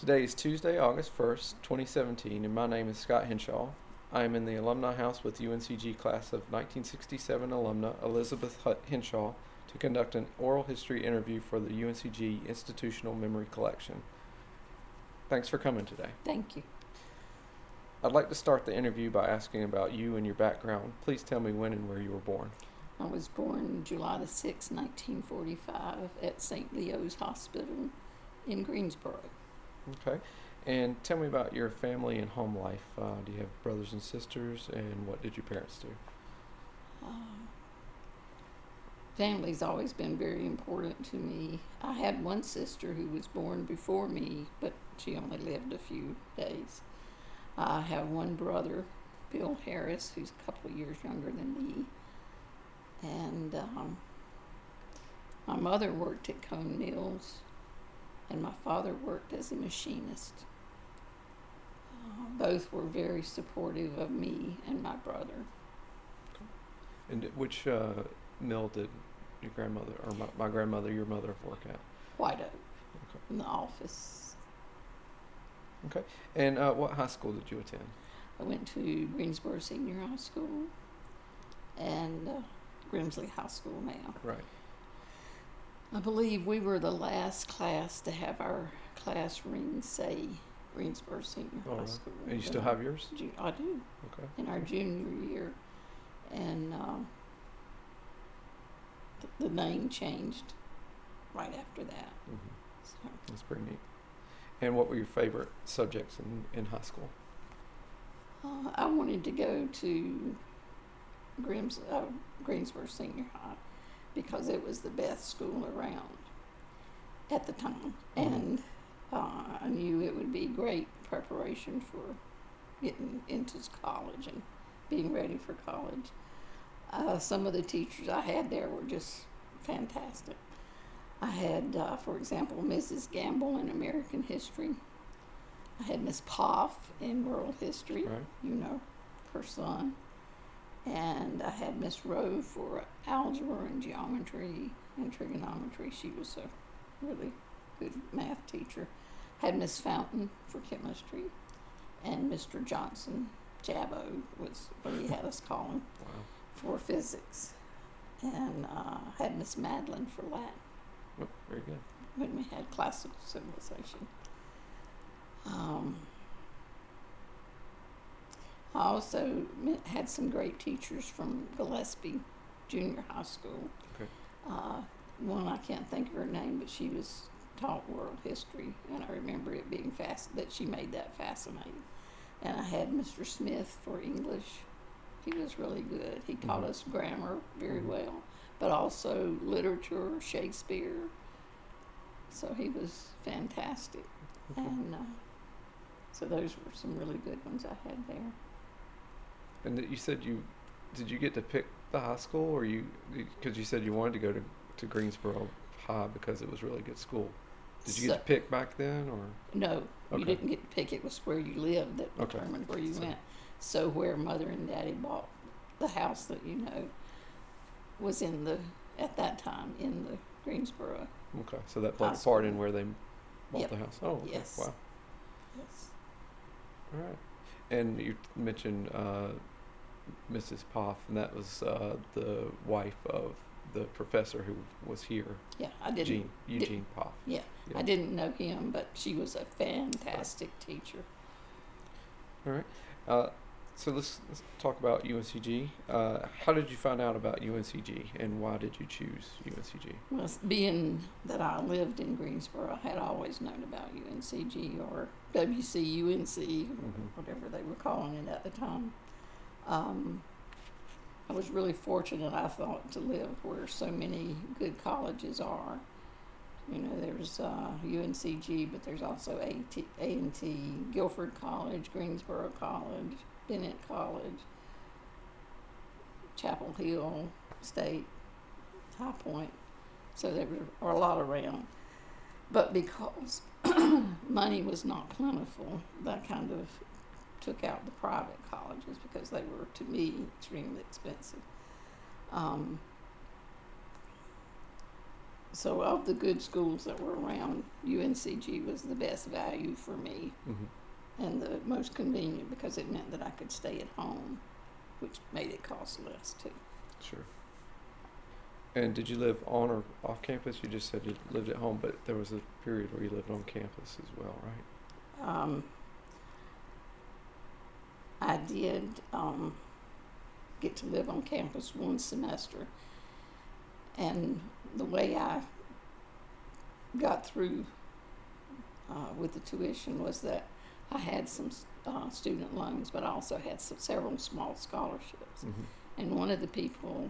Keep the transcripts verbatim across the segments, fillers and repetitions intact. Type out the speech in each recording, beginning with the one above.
Today is Tuesday, August first, twenty seventeen, and my name is Scott Henshaw. I am in the Alumni House with U N C G class of nineteen sixty-seven alumna Elizabeth Henshaw to conduct an oral history interview for the U N C G Institutional Memory Collection. Thanks for coming today. Thank you. I'd like to start the interview by asking about you and your background. Please tell me when and where you were born. I was born July the sixth, nineteen forty-five at Saint Leo's Hospital in Greensboro. Okay. And tell me about your family and home life. Uh, do you have brothers and sisters, and what did your parents do? Uh, family's always been very important to me. I had one sister who was born before me, but she only lived a few days. I have one brother, Bill Harris, who's a couple of years younger than me. And um, my mother worked at Cone Mills, and my father worked as a machinist. Uh, both were very supportive of me and my brother. And which uh, mill did your grandmother, or my, my grandmother, your mother, work at? White Oak, Okay. in the office. Okay. And uh, what high school did you attend? I went to Greensboro Senior High School and uh, Grimsley High School now. Right. I believe we were the last class to have our class ring say Greensboro Senior All High right. School. And you still In have our yours? ju- I do. Okay. In our junior year. And uh, th- the name changed right after that. Mm-hmm. So, That's pretty neat. And what were your favorite subjects in, in high school? uh, I wanted to go to Grims, uh, Greensboro Senior High because it was the best school around at the time. Mhm. And uh, I knew it would be great preparation for getting into college and being ready for college. Uh, some of the teachers I had there were just fantastic. I had, uh, for example, Missus Gamble in American History. I had Miss Poff in World History, Right. you know, her son. And I had Miss Rowe for algebra and geometry and trigonometry. She was a really good math teacher. Had Miss Fountain for chemistry, and Mister Johnson, Jabbo was what he had us call him, Wow. for physics. And uh, had Miss Madeline for Latin Oh, very good. when we had classical civilization. Um, I also met, had some great teachers from Gillespie Junior High School. Okay. Uh, one, I can't think of her name, but she was taught world history, and I remember it being fast that she made that fascinating. And I had Mister Smith for English. He was really good. He taught Mhm. us grammar very Mhm. well, but also literature, Shakespeare. So he was fantastic. Okay. And uh, so those were some really good ones I had there. And that you said you, did you get to pick the high school, or you, because you said you wanted to go to, to Greensboro High because it was a really good school. Did you get So- to pick back then, or? No, Okay. you didn't get to pick. It was where you lived that Okay. determined where you So- went. So where Mother and Daddy bought the house that you know was in the, at that time, in the Greensboro. Okay, so that played High a part in school. where they bought Yep. the house. Oh, okay. Yes. Wow. Yes. All right. And you mentioned uh, Missus Poff, and that was uh, the wife of the professor who was here, Yeah, I didn't. Gene, Eugene Poff. Yeah, Yeah. I didn't know him, but she was a fantastic teacher. All right. Uh, so let's, let's talk about U N C G. Uh, how did you find out about U N C G, and why did you choose U N C G? Well, s- being that I lived in Greensboro, I had always known about U N C G or W C U N C, Mhm. whatever they were calling it at the time. Um, I was really fortunate, I thought, to live where so many good colleges are. You know, there's uh, U N C G, but there's also A and T, Guilford College, Greensboro College, Bennett College, Chapel Hill State, High Point. So there were a lot around. But because money was not plentiful, that kind of took out the private colleges because they were, to me, extremely expensive. Um, So of the good schools that were around, U N C G was the best value for me Mm-hmm. and the most convenient because it meant that I could stay at home, which made it cost less too. Sure. And did you live on or off campus? You just said you lived at home, but there was a period where you lived on campus as well, right? Um, I did um, get to live on campus one semester, and the way I got through uh, with the tuition was that I had some uh, student loans, but I also had some, several small scholarships. Mm-hmm. And one of the people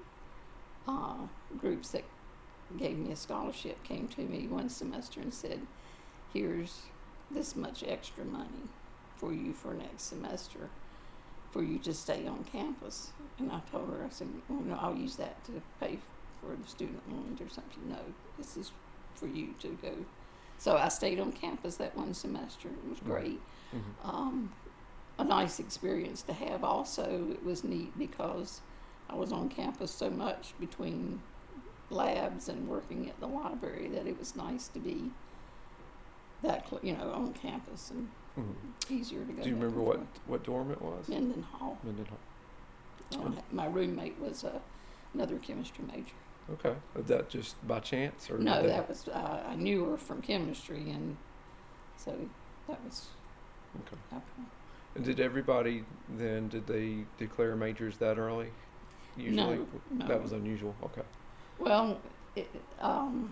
uh, groups that gave me a scholarship came to me one semester and said, "Here's this much extra money for you for next semester, for you to stay on campus." And I told her, I said, "Well, no, I'll use that to pay for the student loans or something." "No, this is for you to go." So I stayed on campus that one semester. It was great. Mm-hmm. Um, a nice experience to have. Also, it was neat because I was on campus so much between labs and working at the library that it was nice to be that cl- you know on campus and Mm-hmm. easier to go. Do you back remember and what, forth. what dorm it was? Minden Hall. Minden Hall. Uh, my roommate was uh, another chemistry major. Okay. Was that just by chance, or No, did that was uh, I knew her from chemistry, and so that was Okay. okay. And did everybody then? Did they declare majors that early? Usually, No, that no. was unusual. Okay. Well, it, um,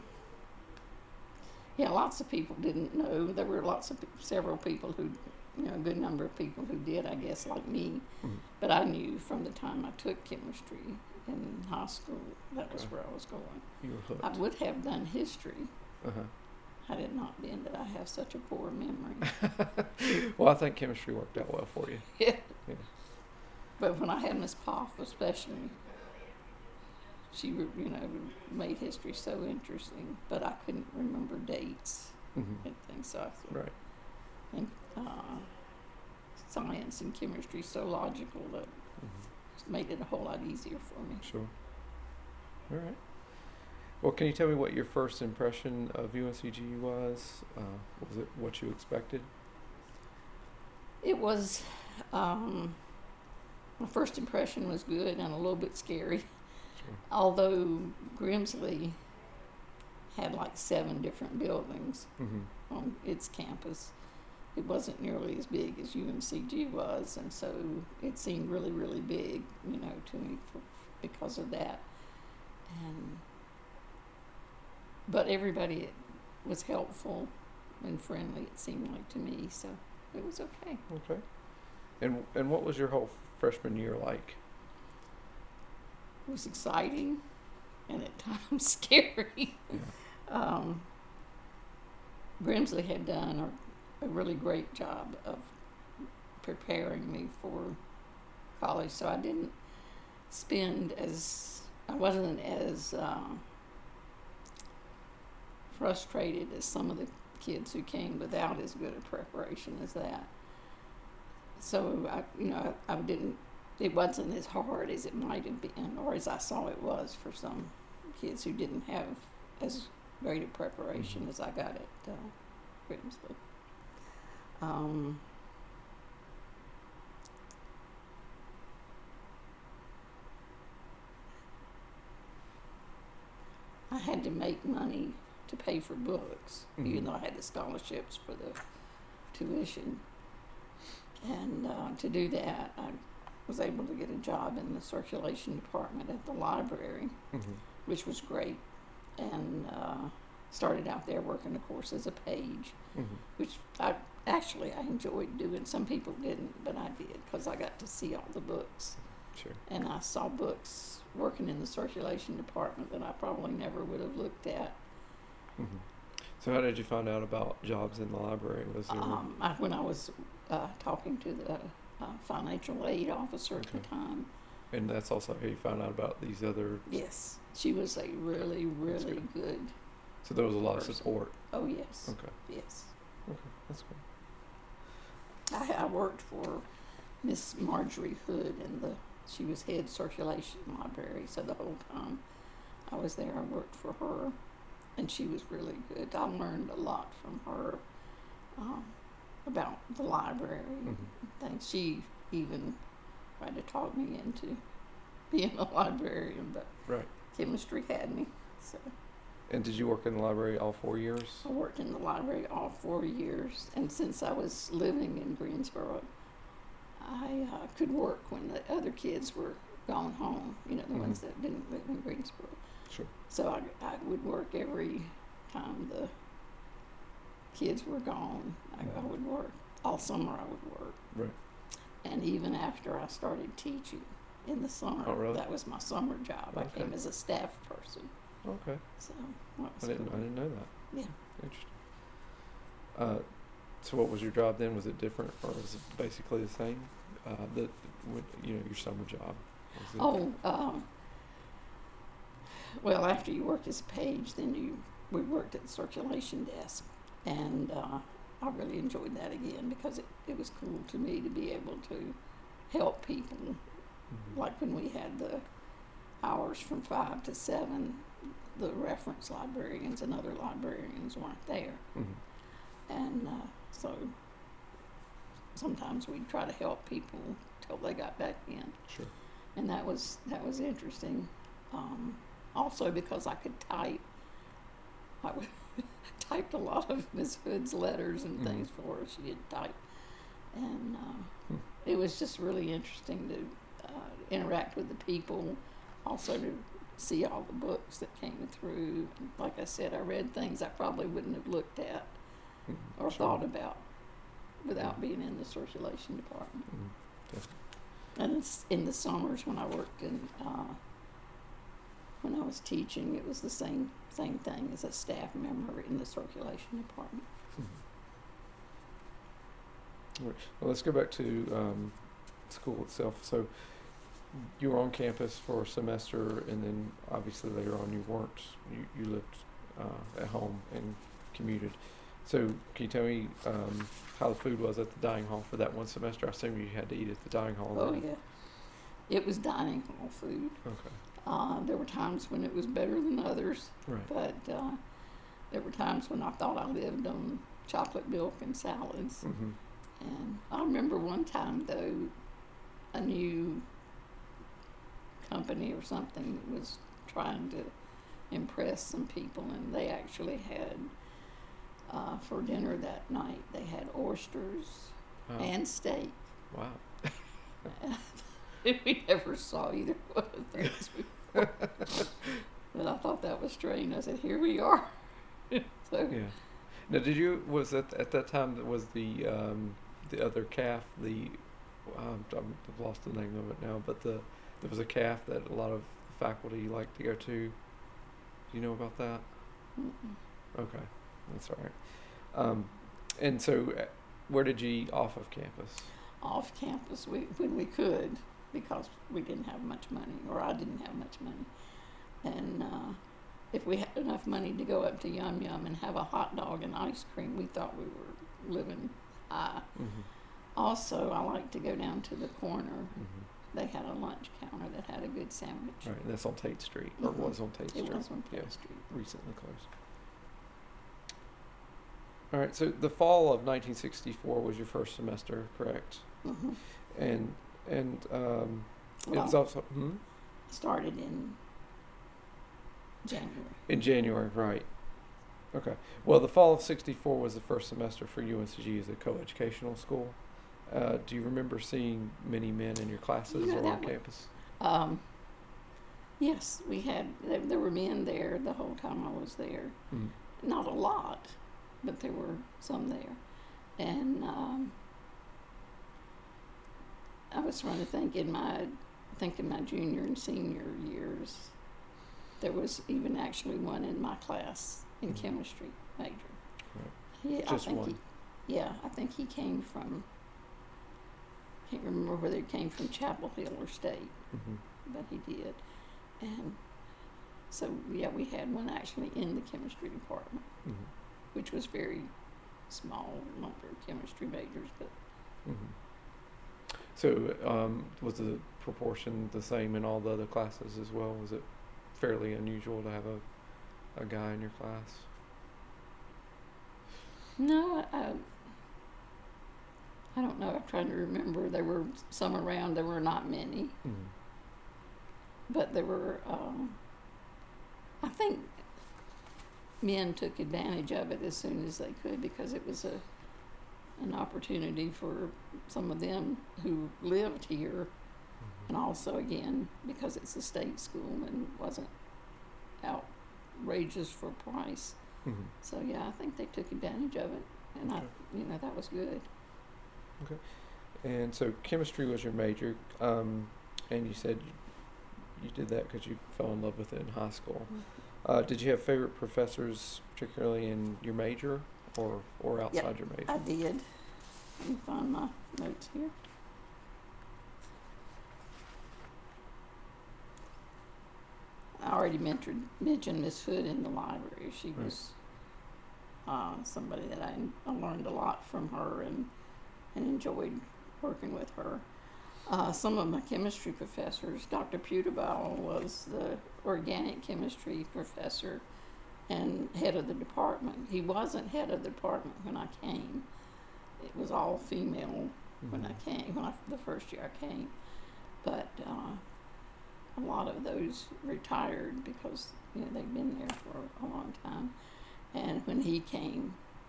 yeah, lots of people didn't know. There were lots of pe- several people who, you know, a good number of people who did, I guess, like me. Mm-hmm. But I knew from the time I took chemistry in high school that was Okay. where I was going. You were I hooked. would have done history Uh-huh. had it not been that I have such a poor memory. Well, I think chemistry worked out well for you. Yeah. Yeah. But when I had Miss Poff, especially, she, re- you know, made history so interesting. But I couldn't remember dates Mm-hmm. and things. So I thought, Right. and uh, science and chemistry so logical that Mm-hmm. it made it a whole lot easier for me. Sure. All right. Well, can you tell me what your first impression of U N C G was? Uh, was it what you expected? It was, um, my first impression was good and a little bit scary. Sure. Although Grimsley had like seven different buildings Mm-hmm. on its campus, it wasn't nearly as big as U N C G was, and so it seemed really, really big, you know, to me for, because of that. And but everybody was helpful and friendly. It seemed like to me, so it was okay. Okay. And and what was your whole freshman year like? It was exciting and at times scary. Yeah. Um, Grimsley had done a, a really great job of preparing me for college, so I didn't spend as, I wasn't as uh, frustrated as some of the kids who came without as good a preparation as that. So, I, you know, I, I didn't, it wasn't as hard as it might have been, or as I saw it was for some kids who didn't have as great a preparation Mhm. as I got at uh, Grimsley. Um, I had to make money to pay for books, Mhm. even though I had the scholarships for the tuition. And uh, to do that, I was able to get a job in the circulation department at the library, Mm-hmm. which was great. And uh, started out there working, of course, as a page, Mm-hmm. which I actually I enjoyed doing. Some people didn't, but I did because I got to see all the books. Sure. And I saw books working in the circulation department that I probably never would have looked at. Mm-hmm. So how did you find out about jobs in the library? Was there? Um, I, when I was uh, talking to the uh, financial aid officer at Okay. the time, And that's also how you found out about these other. yes, she was a really, really good. good. So there was a lot Person. of support. Oh yes, Okay. yes. Okay, that's good. I, I worked for Miss Marjorie Hood, and the she was head circulation library. So the whole time I was there, I worked for her. and she was really good. I learned a lot from her um, about the library Mm-hmm. and things. She even tried to talk me into being a librarian, but Right. chemistry had me. So And did you work in the library all four years? I worked in the library all four years, and since I was living in Greensboro, I uh, could work when the other kids were gone home, you know, the Mhm. ones that didn't live in Greensboro. Sure. So I, I would work every time the kids were gone. I, I Mhm. would work. All summer I would work. Right. And even after I started teaching in the summer, Oh, really? that was my summer job. I Okay. came as a staff person. Okay. So that was I didn't. cool. I didn't know that. Yeah. Interesting. Uh, so what was your job then? Was it different, or was it basically the same? Uh, the, what, you know, your summer job. Was it, Oh, um, well, after you work as a page, then you we worked at the circulation desk, and uh, I really enjoyed that again because it, it was cool to me to be able to help people. Mhm. Like when we had the hours from five to seven, the reference librarians and other librarians weren't there, Mhm. and uh, so sometimes we'd try to help people till they got back in. Sure. And that was that was interesting. Um, also because I could type, I would typed a lot of Miss Hood's letters and Mhm. things for her. She had typed, and uh, Hmm. it was just really interesting to uh, interact with the people. Also to see all the books that came through. Like I said, I read things I probably wouldn't have looked at Mhm. or Sure. thought about without Mhm. being in the circulation department. Mhm. Definitely. And it's in the summers when I worked in, uh, when I was teaching, it was the same same thing as a staff member in the circulation department. Mhm. All right. Well, let's go back to um, school itself. So you were on campus for a semester, and then obviously later on you weren't. You, you lived uh, at home and commuted. So can you tell me um, how the food was at the dining hall for that one semester? I assume you had to eat at the dining hall. Oh then. yeah, it was dining hall food. Okay. Uh, there were times when it was better than others, Right. but uh, there were times when I thought I lived on chocolate milk and salads. Mm-hmm. And I remember one time though, a new company or something was trying to impress some people, and they actually had uh, for dinner that night they had oysters Wow. and steak. Wow. We never saw either one of those before. But I thought that was strange. I said, "Here we are." So Yeah. Now, did you was that at that time that was the um, the other calf the um, I'm- I've lost the name of it now, but the there was a calf that a lot of faculty like to go to. Do you know about that? mm-mm. Okay, that's all right. Um, and so, uh, where did you eat off of campus? Off campus we, when we could, because we didn't have much money, or I didn't have much money. And uh, if we had enough money to go up to Yum Yum and have a hot dog and ice cream, we thought we were living high. Mm-hmm. Also, I like to go down to the corner. Mm-hmm. They had a lunch counter that had a good sandwich. Right, and that's on Tate Street, or Mhm. was on Tate It Street. was on Tate Yeah, Street. recently closed. All right, so the fall of nineteen sixty-four was your first semester, correct? hmm And and um, it Well, was also hmm? started in January. in January, right? Okay. Well, the fall of sixty-four was the first semester for U N C G as a coeducational school. Uh, do you remember seeing many men in your classes You know, or that on wa- campus? Um, yes, we had, there, there were men there the whole time I was there. Mm. Not a lot, but there were some there. And um, I was trying to think in my, I think in my junior and senior years, there was even actually one in my class in Mhm. chemistry major. Right. Yeah, Just I think one. He, yeah, I think he came from, can't remember whether he came from Chapel Hill or State, Mm-hmm. but he did. And so, yeah, we had one actually in the chemistry department, Mm-hmm. which was very small number of chemistry majors, but Mm-hmm. So, um, was the proportion the same in all the other classes as well? Was it fairly unusual to have a a guy in your class? No, I, I don't know. I'm trying to remember. There were some around. There were not many, Mm. but there were. Um, I think men took advantage of it as soon as they could because it was a an opportunity for some of them who lived here, and also again because it's a state school and wasn't outrageous for price. Mm-hmm. So yeah, I think they took advantage of it, and Okay. I, you know, that was good. And so chemistry was your major, um, and you said you, you did that because you fell in love with it in high school. Uh, did you have favorite professors, particularly in your major or, or outside your major? I did. Let me find my notes here. I already mentored, mentioned Miss Hood in the library. She Right. was uh, somebody that I, I learned a lot from her and, and enjoyed working with her. Uh, some of my chemistry professors, Doctor Pewterbow was the organic chemistry professor and head of the department. He wasn't head of the department when I came. It was all female when Mhm. I came, when I, the first year I came. But uh, a lot of those retired because you know they'd been there for a long time. And when he came,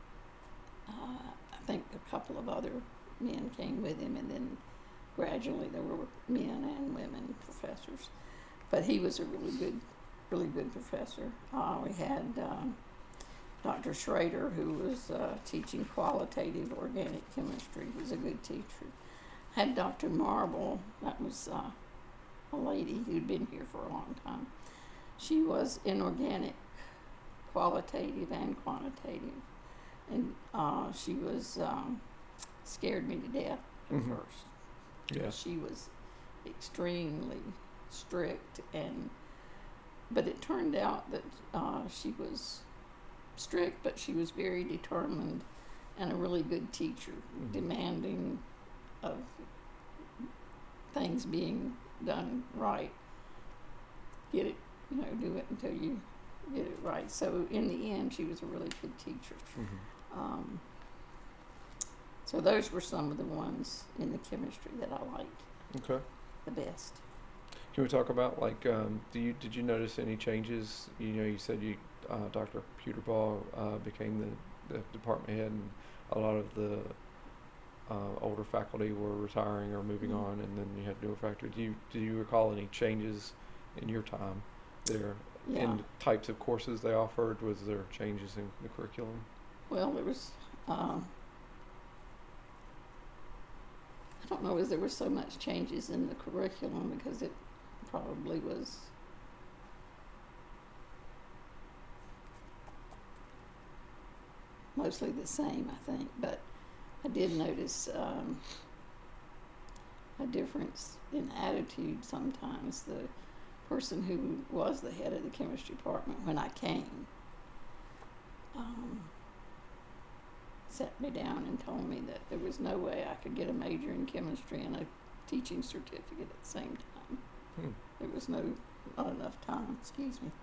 uh, I think a couple of other men came with him, and then gradually there were men and women professors. But he was a really good, really good professor. Uh, we had um, Doctor Schrader, who was uh, teaching qualitative organic chemistry. He was a good teacher. Had Doctor Marble, that was uh, a lady who'd been here for a long time. She was inorganic, qualitative and quantitative. And uh, she was, um, scared me to death at Mhm. first. Yeah. She was extremely strict, and but it turned out that uh, she was strict, but she was very determined and a really good teacher, Mhm. demanding of things being done right. Get it, you know, do it until you get it right. So in the end, she was a really good teacher. Mhm. Um, so those were some of the ones in the chemistry that I liked Okay. the best. Can we talk about like um, do you did you notice any changes? You know, you said you uh, Doctor Pewterbaugh uh, became the, the department head, and a lot of the uh, older faculty were retiring or moving Mhm. on, and then you had newer faculty. Do you do you recall any changes in your time there Yeah. in the types of courses they offered? Was there changes in the curriculum? Well, there was, um, I don't know if there were so much changes in the curriculum because it probably was mostly the same, I think. But I did notice um, a difference in attitude sometimes. The person who was the head of the chemistry department when I came um, sat me down and told me that there was no way I could get a major in chemistry and a teaching certificate at the same time. Hmm. There was no, not enough time, excuse me,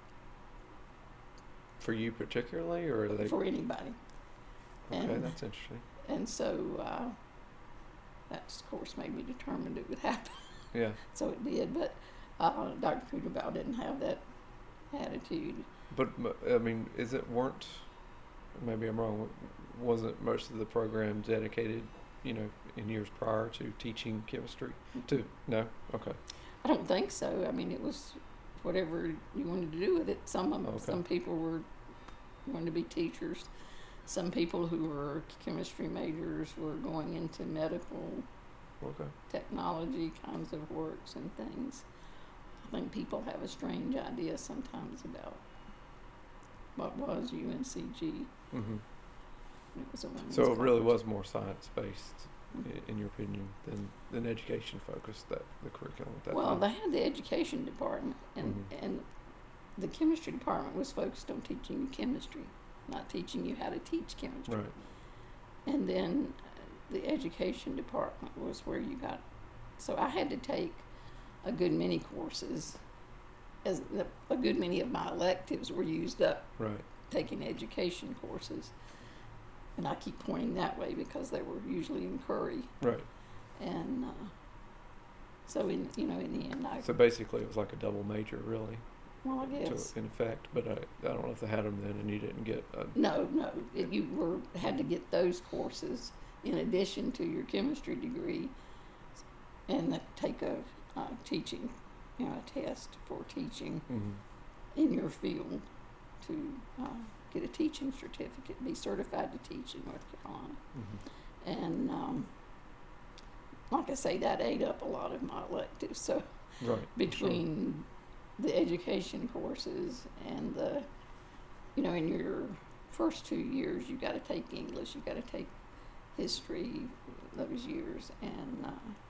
For you particularly, or are they? for anybody. Okay, and- that's interesting. And so uh, that, of course, made me determined it would happen. Yeah. So it did, but uh, Doctor Pewterbough didn't have that attitude. But m- I mean, is it weren't? Maybe I'm wrong. Wasn't most of the program dedicated, you know, in years prior to teaching chemistry? To no, okay, I don't think so. I mean, it was whatever you wanted to do with it. Some of, Okay. some people were wanted to be teachers. Some people who were chemistry majors were going into medical okay. technology kinds of works and things. I think people have a strange idea sometimes about what was U N C G. Mm-hmm. It was a women's So it really college. was more science based, Mhm. in your opinion, than than education focused. That the curriculum at that Well, time. they had the education department, and Mhm. and the chemistry department was focused on teaching you chemistry, not teaching you how to teach chemistry. Right. And then uh, the education department was where you got. So I had to take a good many courses as the, a good many of my electives were used up Right. taking education courses. And I keep pointing that way because they were usually in Curry. Right. And uh, so, in you know, in the end, I, So basically, it was like a double major, really, well, I to, guess. in effect. But I, I don't know if they had them then, and you didn't get. A, No, no. It, you were had to get those courses in addition to your chemistry degree, and take a uh, teaching, you know, a test for teaching mm-hmm. in your field to uh, get a teaching certificate, be certified to teach in North Carolina. Mm-hmm. And um, like I say, that ate up a lot of my electives. So Right. between the education courses and the, you know, in your first two years, you got to take English, you got to take history those years, and uh,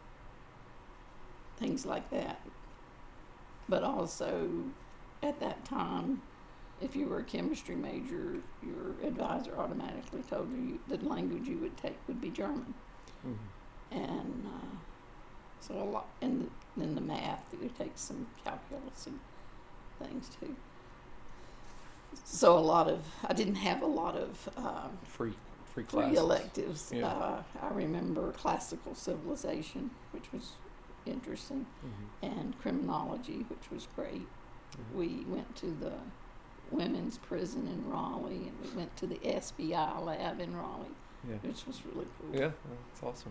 things like that. But also, at that time, if you were a chemistry major, your advisor automatically told you the language you would take would be German. Mm-hmm. And uh, so a lot, and then the math, you take some calculus and things too. So a lot of, I didn't have a lot of um, Free, free free classes. electives. Yeah. Uh, I remember classical civilization, which was interesting, Mm-hmm. and criminology, which was great. Mm-hmm. We went to the women's prison in Raleigh, and we went to the S B I lab in Raleigh, Yeah. which was really cool. Yeah, that's awesome.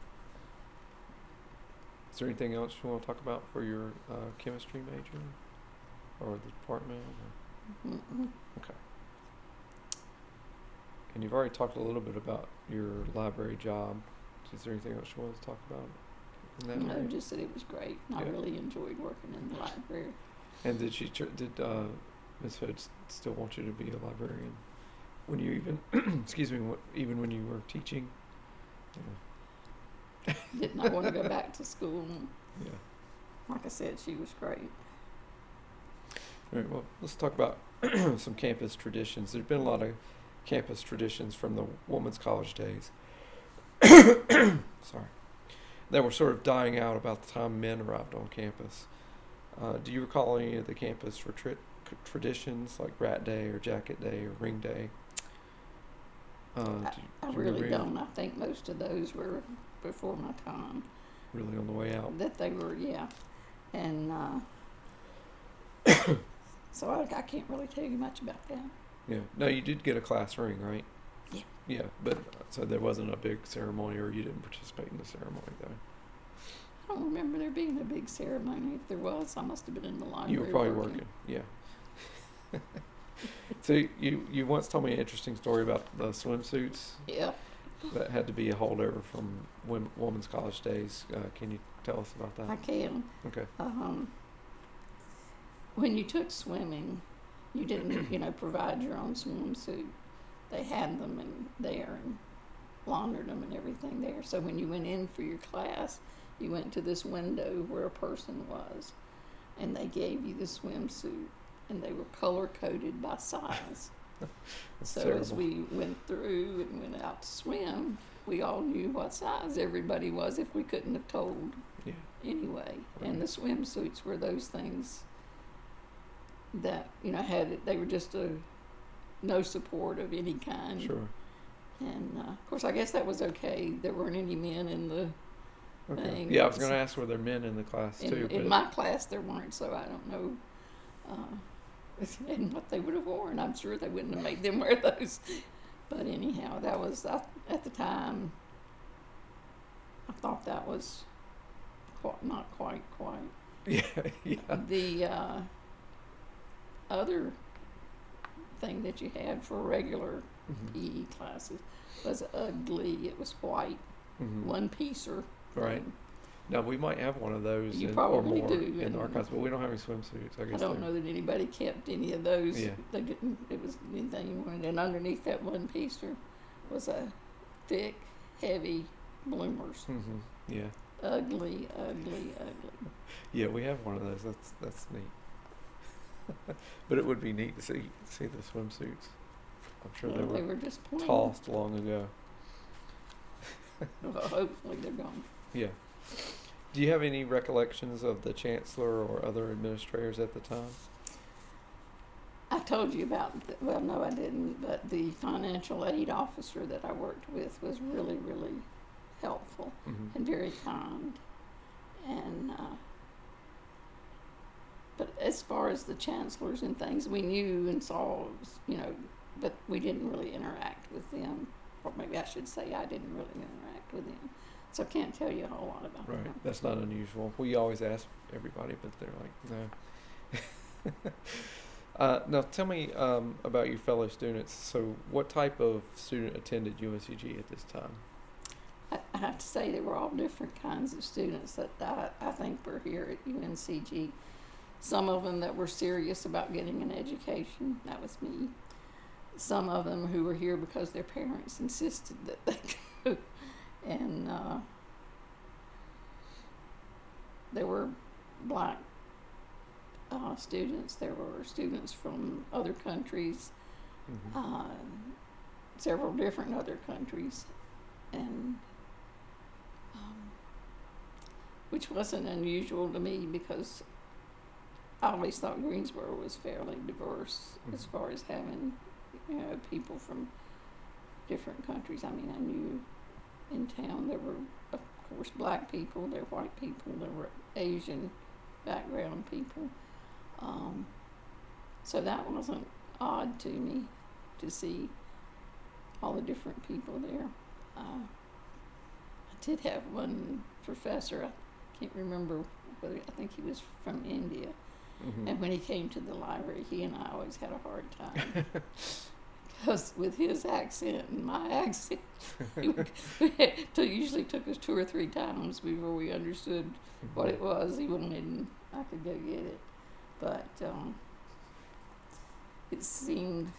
Is there anything else you want to talk about for your uh, chemistry major or the department? Or? Mm-mm. Okay. And you've already talked a little bit about your library job. Is there anything else you want to talk about in that No, area? just that it was great. I Yeah. really enjoyed working in the library. And did she tr- did uh, Miss Hood s- still want you to be a librarian when you even excuse me wh- even when you were teaching? Yeah. Did not want to go back to school. Yeah. Like I said, she was great. All right, well, let's talk about some campus traditions. There's been a lot of campus traditions from the women's college days. Sorry. That were sort of dying out about the time men arrived on campus. Uh, do you recall any of the campus retri- c- traditions like Rat Day or Jacket Day or Ring Day? Uh, do, I, you- I do you really remember any don't. I think most of those were before my time. really on the way out? That they were, yeah. And uh, so I, I can't really tell you much about that. Yeah. No, you did get a class ring, right? Yeah. Yeah, but uh, so there wasn't a big ceremony, or you didn't participate in the ceremony, though. I don't remember there being a big ceremony. If there was, I must have been in the library. You were probably working, yeah. So you you once told me an interesting story about the swimsuits Yeah. that had to be a holdover from wom- women's college days. Uh, can you tell us about I that? can. Okay. Um, when you took swimming, you didn't, you know, provide your own swimsuit. They had them in there and laundered them and everything there. So when you went in for your class, you went to this window where a person was, and they gave you the swimsuit, and they were color coded by size. That's So terrible. as we went through and went out to swim, we all knew what size everybody was if we couldn't have told Yeah. anyway. And Right. the swimsuits were those things that, you know, had, they were just a no support of any kind. Sure. And uh, of course, I guess that was okay. There weren't any men in the, Okay. Thing. Yeah, I was going to ask were there men in the class in, too, in but my class there weren't, so I don't know. Uh, and what they would have worn, I'm sure they wouldn't have made them wear those. But anyhow, that was, I, at the time, I thought that was quite, not quite, quite. yeah, yeah. The uh, other thing that you had for regular Mhm. P E classes was ugly. It was white, Mhm. one piecer. Right. Now we might have one of those You in, or probably more do, in and- the archives, but we don't have any swimsuits. I I guess don't they're- know that anybody kept any of those. Yeah. They didn't. It was anything you wanted. And underneath that one piecer was a thick, heavy bloomers. Mhm. Yeah. Ugly, ugly, ugly. Yeah, we have one of those. That's that's neat. But it would be neat to see see the swimsuits. I'm sure Well, they they were were just plain. tossed long ago. Well, hopefully they're gone. Yeah. Do you have any recollections of the chancellor or other administrators at the time? I told you about, the, well, no, I didn't, but the financial aid officer that I worked with was really, really helpful Mm-hmm. and very kind. And, uh, but as far as the chancellors and things, we knew and saw, you know, but we didn't really interact with them. Or maybe I should say I didn't really interact with them. So I can't tell you a whole lot about Right, them. that's not unusual. We always ask everybody, but they're like, no. uh, now, tell me um, about your fellow students. So, what type of student attended U N C G at this time? I, I have to say there were all different kinds of students that I, I think were here at U N C G. Some of them that were serious about getting an education. That was me. Some of them who were here because their parents insisted that they go. And uh, there were black uh, students. There were students from other countries, Mm-hmm. uh, several different other countries, and um, which wasn't unusual to me because I always thought Greensboro was fairly diverse Mhm. as far as having, you know, people from different countries. I mean, I knew in town there were, of course, black people, there were white people, there were Asian background people. Um, so that wasn't odd to me to see all the different people there. Uh, I did have one professor, I can't remember whether, I think he was from India. Mm-hmm. And when he came to the library, he and I always had a hard time. Because with his accent and my accent, it usually took us two or three times before we understood what it was he wanted, and I could go get it. But um, it seemed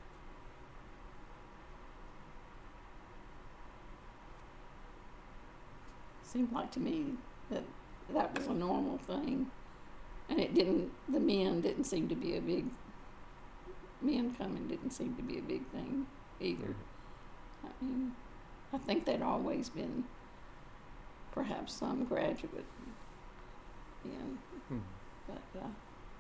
seemed like to me that that was a normal thing, and it didn't. The men didn't seem to be a big. Men coming didn't seem to be a big thing either. I mean, I think there'd always been perhaps some graduate in, Hmm. but uh,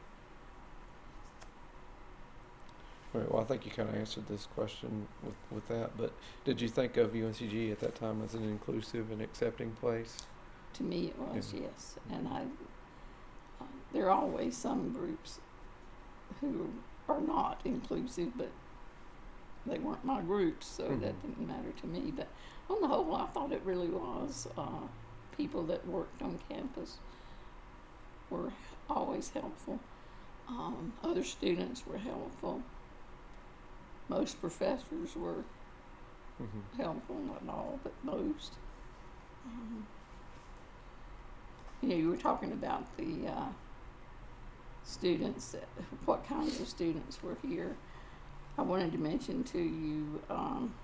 Right, well, I think you kind of answered this question with, with that, but did you think of U N C G at that time as an inclusive and accepting place? to me it was, Yeah. yes. And I, uh, there are always some groups who are not inclusive, but they weren't my groups, so Mhm. that didn't matter to me. But on the whole, I thought it really was. Uh, people that worked on campus were always helpful. Um, other students were helpful. Most professors were Mm-hmm. helpful, not all, but most. Um, you know, you were talking about the uh, students, that, what kinds of students were here. I wanted to mention to you um,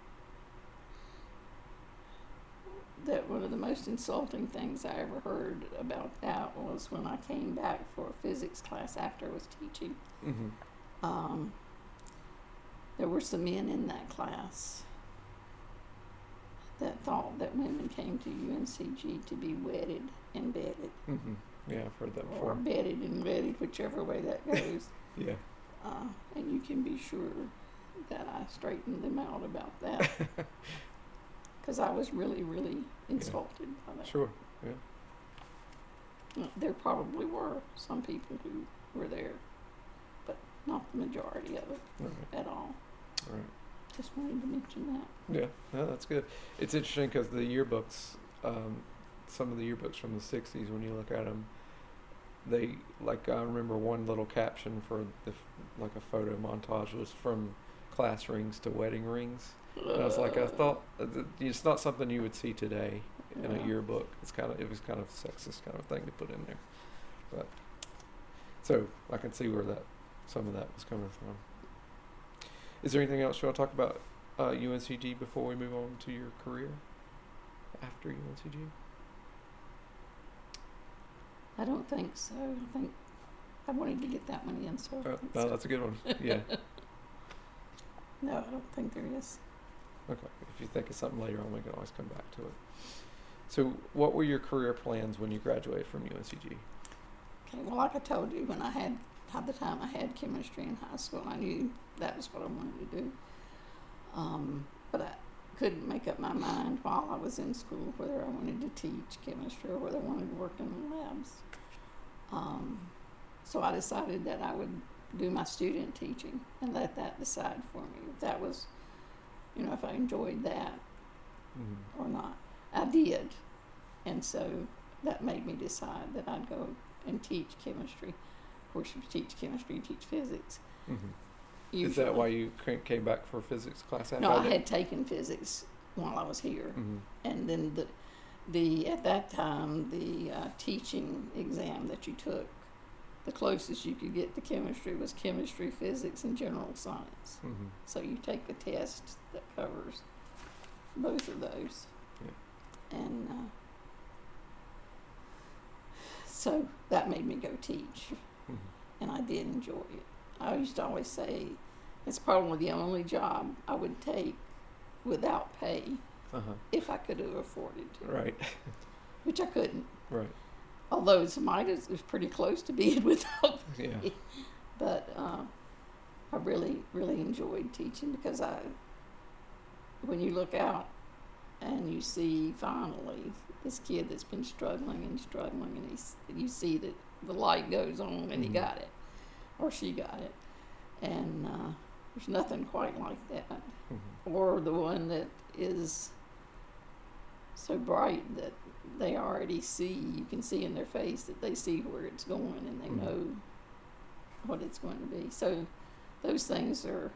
that one of the most insulting things I ever heard about that was when I came back for a physics class after I was teaching. Mm-hmm. Um, there were some men in that class that thought that women came to U N C G to be wedded and bedded, Mm-hmm. Yeah, I've heard that or before. bedded and wedded, whichever way that goes. Yeah. uh, and you can be sure that I straightened them out about that, because I was really, really insulted by that. Sure. Yeah. Uh, There probably were some people who were there, but not the majority of it All right. at all. All right. Just wanted to mention that. Yeah, no, that's good. It's interesting because the yearbooks, um, some of the yearbooks from the sixties, when you look at them, they, like, I remember one little caption for the, f- like a photo montage was from class rings to wedding rings. And I was like, I thought, uh, th- it's not something you would see today in a Yeah. yearbook. It's kind of, it was kind of sexist kind of thing to put in there. But, so I can see where that, some of that was coming from. Is there anything else you want to talk about uh, U N C G before we move on to your career after U N C G? I don't think so. I think I wanted to get that one in, so I Uh, think no, so. that's a good one. Yeah. No, I don't think there is. Okay. If you think of something later on, we can always come back to it. So, what were your career plans when you graduated from U N C G? Okay, well, like I told you, when I had, by the time I had chemistry in high school, I knew that was what I wanted to do. Um, but I couldn't make up my mind while I was in school whether I wanted to teach chemistry or whether I wanted to work in the labs. Um, so I decided that I would do my student teaching and let that decide for me if that was, you know, if I enjoyed that Mm-hmm. or not. I did. And so that made me decide that I'd go and teach chemistry. Of course, you teach chemistry, you teach physics. Mm-hmm. Usually. Is that why you cra- came back for physics class after No, I that? had taken physics while I was here. Mm-hmm. And then the, the at that time, the uh, teaching exam that you took, the closest you could get to chemistry was chemistry, physics, and general science. Mm-hmm. So you take a test that covers both of those. Yeah. And uh, so that made me go teach, Mm-hmm. and I did enjoy it. I used to always say it's probably the only job I would take without pay Uh-huh. if I could have afforded to, Right. which I couldn't. Right. Although Samita is, is pretty close to being without Yeah. pay. But uh, I really, really enjoyed teaching because I, when you look out and you see finally this kid that's been struggling and struggling, and he's, you see that the light goes on and he Mhm. got it, or she got it, and uh, there's nothing quite like that. Mm-hmm. Or the one that is so bright that they already see, you can see in their face that they see where it's going and they Mhm. know what it's going to be. So those things are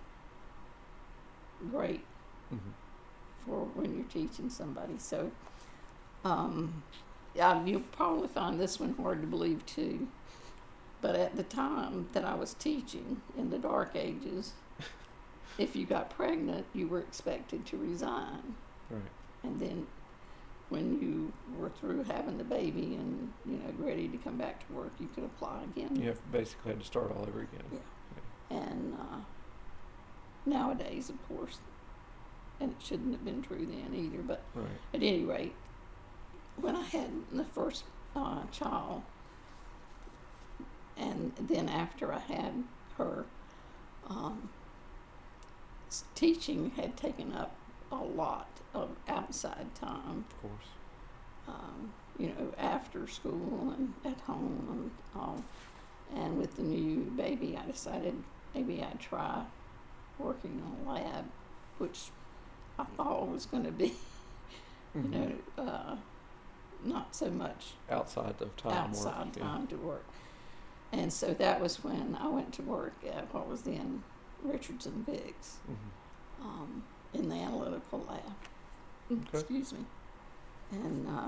great Mm-hmm. for when you're teaching somebody. So um, yeah, you'll probably find this one hard to believe too. But at the time that I was teaching in the dark ages, if you got pregnant, you were expected to resign. Right. And then when you were through having the baby and, you know, ready to come back to work, you could apply again. You have basically had to start all over again. Yeah. And uh, nowadays, of course, and it shouldn't have been true then either, but Right. at any rate, when I had the first uh, child, and then after I had her, um, s- teaching had taken up a lot of outside time. Of course. Um, you know, after school and at home and all. And with the new baby, I decided maybe I'd try working in a lab, which I thought was going to be, you Mhm. know, uh, not so much Outside of time outside work. time to work. And so that was when I went to work at what was then Richardson Vicks, Yeah. Mm-hmm. um, in the analytical lab. Okay. Excuse me. And uh,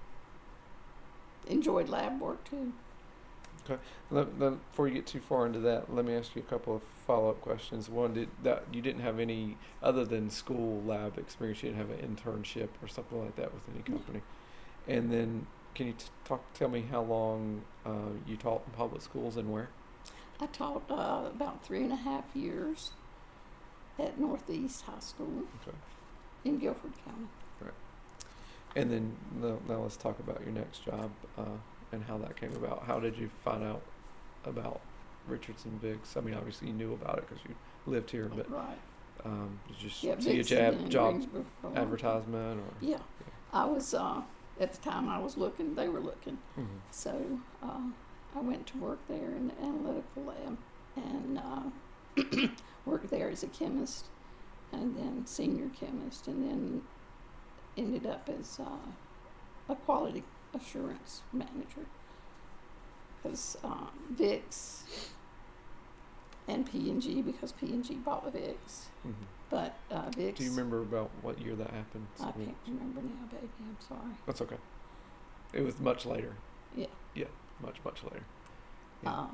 enjoyed lab work too. Let, let, before you get too far into that, let me ask you a couple of follow-up questions. One, did that you didn't have any other than school lab experience? You didn't have an internship or something like that with any company. And then, can you t- talk? Tell me how long uh, you taught in public schools and where? I taught uh, about three and a half years at Northeast High School Okay. in Guilford County. And then now, now let's talk about your next job uh, and how that came about. How did you find out about Richardson Vicks? I mean, obviously you knew about it because you lived here, but Right. um, did you just Yeah, see a Vicks had been jab, in job Greensboro for a long advertisement or? Yeah. I was, uh, at the time I was looking, they were looking. Mhm. So uh, I went to work there in the analytical lab and uh, worked there as a chemist and then senior chemist and then ended up as uh, a quality assurance manager. Because uh, Vicks and P and G, because P and G bought Vicks, Mhm. but uh, Vicks. Do you remember about what year that happened? I can't remember now, baby. I'm sorry. That's okay. It was much later. Yeah. Yeah, much, much later. Yeah. Uh,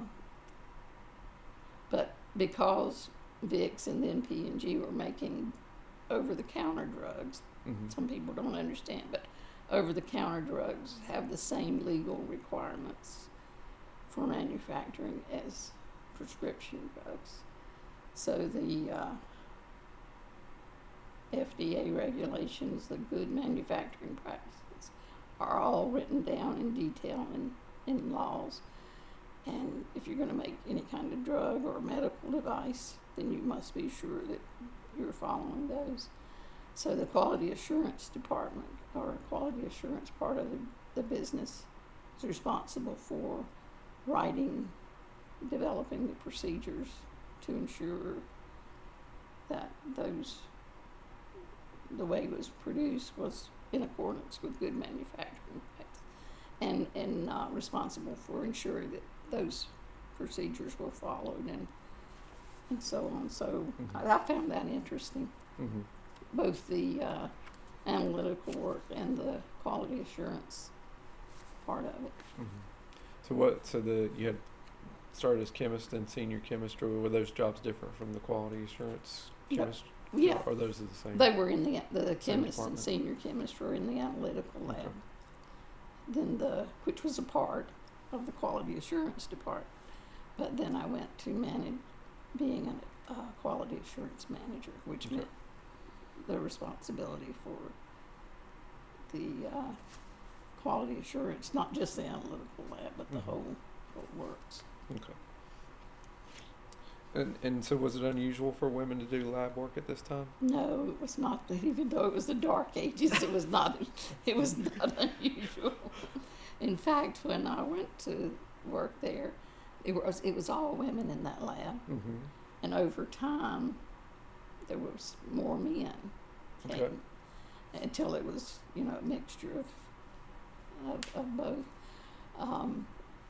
but because Vicks and then P and G were making over-the-counter drugs, Mm-hmm. some people don't understand, but over-the-counter drugs have the same legal requirements for manufacturing as prescription drugs. So the uh, F D A regulations, the good manufacturing practices, are all written down in detail in, in laws. And if you're going to make any kind of drug or medical device, then you must be sure that you're following those. So the quality assurance department, or quality assurance part of the, the business, is responsible for writing, developing the procedures to ensure that those, the way it was produced was in accordance with good manufacturing practice, and, and uh, responsible for ensuring that those procedures were followed, and and so on. So Mm-hmm. I, I found that interesting, Mm-hmm. both the uh, analytical work and the quality assurance part of it. Mm-hmm. So what? So the you had started as chemist and senior chemist, or were those jobs different from the quality assurance Yep. chemist? Yeah, Or, or those are the same? they were in the the chemist and department. senior chemist were in the analytical lab. Okay. Then the which was a part of the quality assurance department. But then I went to manage being a uh, quality assurance manager, which Okay. meant the responsibility for the uh, quality assurance, not just the analytical lab, but the Mhm. whole whole works. Okay. And and so was it unusual for women to do lab work at this time? No, it was not. Even though it was the dark ages, it was not. It was not unusual. In fact, when I went to work there, it was it was all women in that lab, Mm-hmm. and over time, there was more men. Okay. came, Until it was, you know, a mixture of of, of both. Um,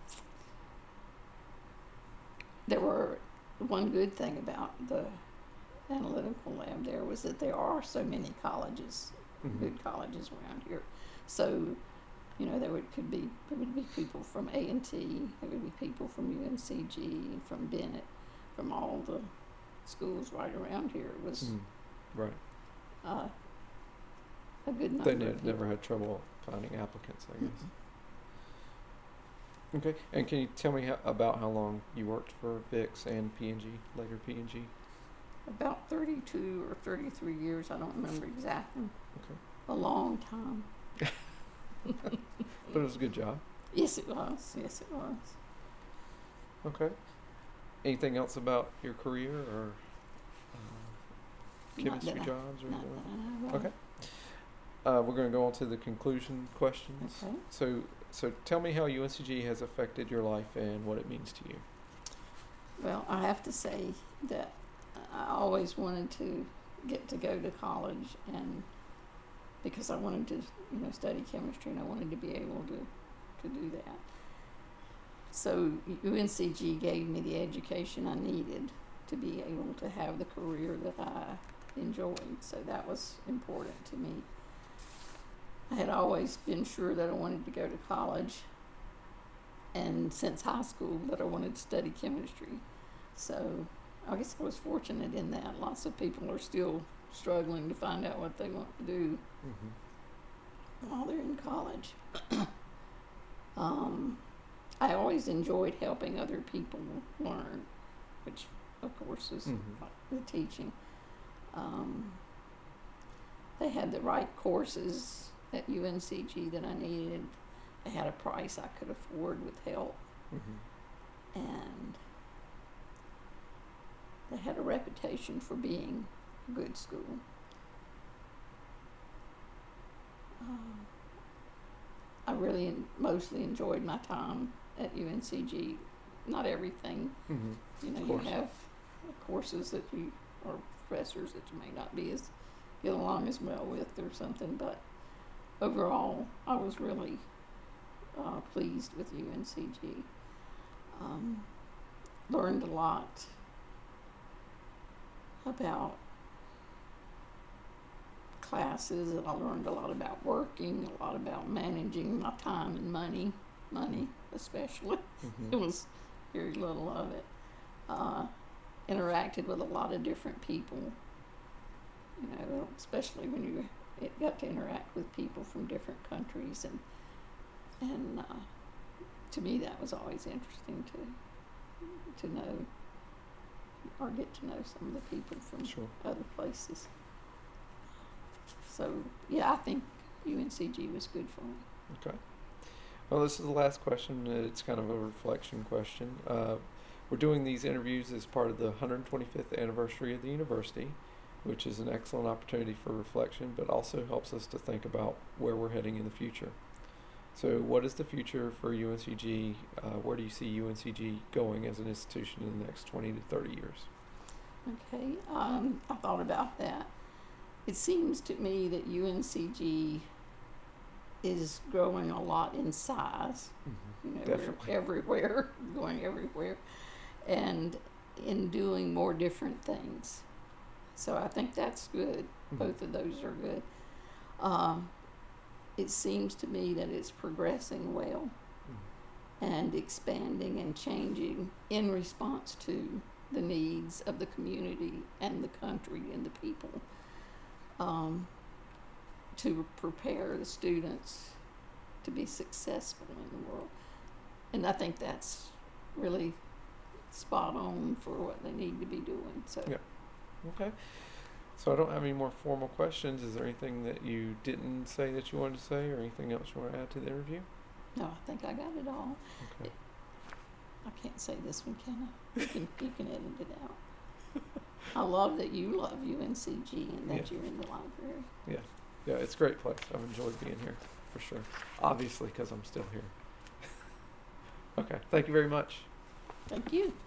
there were one good thing about the analytical lab there was that there are so many colleges, Mm-hmm. good colleges around here. So, you know, there would could be there would be people from A and T, there would be people from U N C G, from Bennett, from all the schools right around here. It was Mm-hmm. Right. uh, a good number. They of ne- people. never had trouble finding applicants, I guess. Okay. And can you tell me how, about how long you worked for Vicks and P and G, later P and G? About thirty-two or thirty-three years, I don't remember exactly. Okay. A long time. But it was a good job. Yes, it was. Yes, it was. Okay. Anything else about your career or uh, Not chemistry that I- jobs or Not anything? that I know of. Okay. Uh, we're going to go on to the conclusion questions. Okay. So, so tell me how U N C G has affected your life and what it means to you. Well, I have to say that I always wanted to get to go to college, and because I wanted to, you know, study chemistry, and I wanted to be able to, to do that. So U N C G gave me the education I needed to be able to have the career that I enjoyed. So that was important to me. I had always been sure that I wanted to go to college, and since high school that I wanted to study chemistry. So I guess I was fortunate in that. Lots of people are still struggling to find out what they want to do Mm-hmm. while they're in college. um, I always enjoyed helping other people learn, which of course is Mhm. the teaching. Um, they had the right courses at U N C G that I needed. They had a price I could afford with help, Mm-hmm. and they had a reputation for being a good school. Um, I really en- mostly enjoyed my time at U N C G. Not everything, Mm-hmm. you know, Of you course. have courses that you, or professors that you may not be as, get along as well with or something, but overall, I was really uh, pleased with U N C G. Um, learned a lot about classes, and I learned a lot about working, a lot about managing my time and money, money especially. Mm-hmm. There was very little of it. Uh, interacted with a lot of different people, you know, especially when you it got to interact with people from different countries, and and uh, to me that was always interesting to to know or get to know some of the people from Sure. other places. So yeah, I think U N C G was good for me. Okay. Well, this is the last question. It's kind of a reflection question. Uh, we're doing these interviews as part of the one hundred twenty-fifth anniversary of the university, which is an excellent opportunity for reflection, but also helps us to think about where we're heading in the future. So, what is the future for U N C G? Uh, where do you see U N C G going as an institution in the next twenty to thirty years? Okay, um, I thought about that. It seems to me that U N C G is growing a lot in size. Mm-hmm. You know, Definitely. we're everywhere, going everywhere, and in doing more different things. So I think that's good. Mm-hmm. Both of those are good. Um, it seems to me that it's progressing well Mm-hmm. and expanding and changing in response to the needs of the community and the country and the people, um, to prepare the students to be successful in the world. And I think that's really spot on for what they need to be doing. So. Yeah. Okay. So I don't have any more formal questions. Is there anything that you didn't say that you wanted to say, or anything else you want to add to the interview? No, I think I got it all. Okay. I can't say this one, can I? You can, you can edit it out. I love that you love U N C G and that Yeah. you're in the library. Yeah. Yeah, it's a great place. I've enjoyed being here, for sure. Obviously, because I'm still here. Okay. Thank you very much. Thank you.